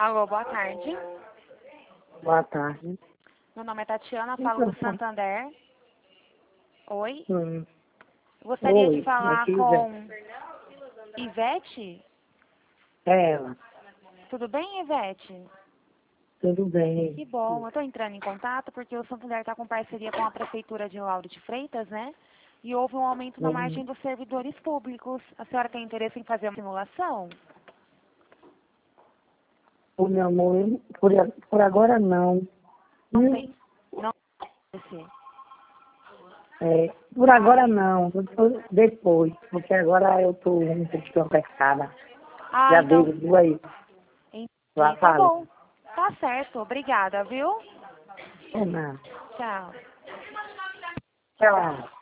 Alô, boa tarde. Boa tarde. Meu nome é Tatiana, falo do Santander. Oi. Gostaria de Oi, falar aqui, com Ivete? é ela. Tudo bem, Ivete? Tudo bem. Que bom. Eu estou entrando em contato porque o Santander está com parceria com a Prefeitura de Lauro de Freitas, né? E houve um aumento na margem dos servidores públicos. A senhora tem interesse em fazer uma simulação? O meu amor, por agora não. Não tem. Não tem. Por agora não. Depois, porque agora eu estou um pouquinho apertada. Ah, Já então. veio, viu aí? Já Tá falo. bom. Tá certo. Obrigada, viu? Não. Tchau. Tchau.